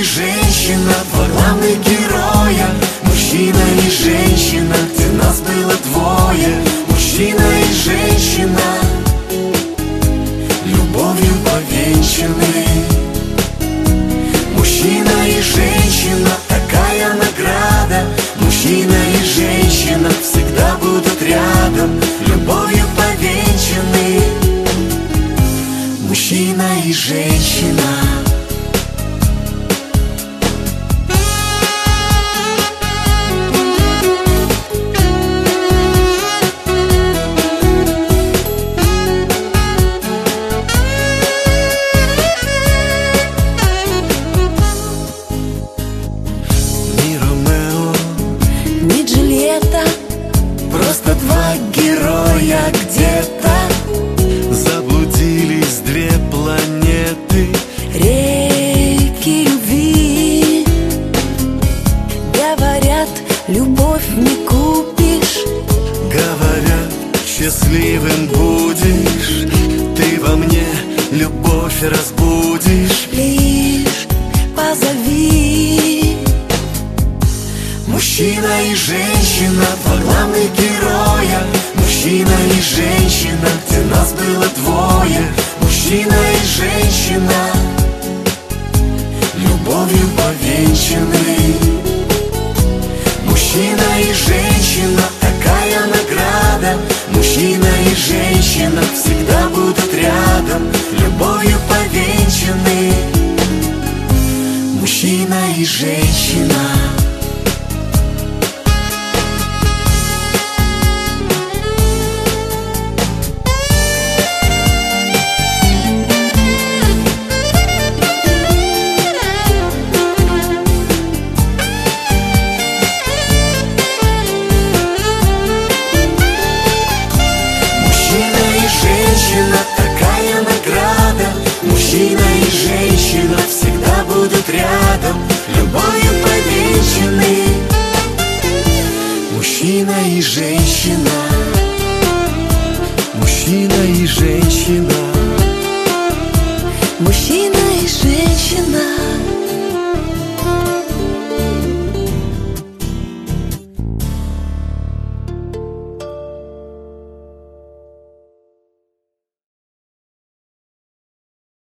женщина, два главных героя. Мужчина и женщина, где нас было двое. Мужчина и женщина, любовью повенчаны. Мужчина и женщина, такая награда. Мужчина и женщина всегда будут рядом, любовью повенчаны. Мужчина и женщина. Просто два героя где-то. Заблудились две планеты, реки любви. Говорят, любовь не купишь. говорят, счастливым будешь. Ты во мне любовь разбудишь. Лишь позови. Мужчина и женщина, два главных героя. Мужчина и женщина, где нас было двое. Мужчина и женщина, любовью повенчаны. Мужчина и женщина, такая награда. Мужчина и женщина всегда будут рядом, любовью повенчаны. Мужчина и женщина. Такая награда. Мужчина и женщина всегда будут рядом, любовью повенчаны. Мужчина и женщина. Мужчина и женщина.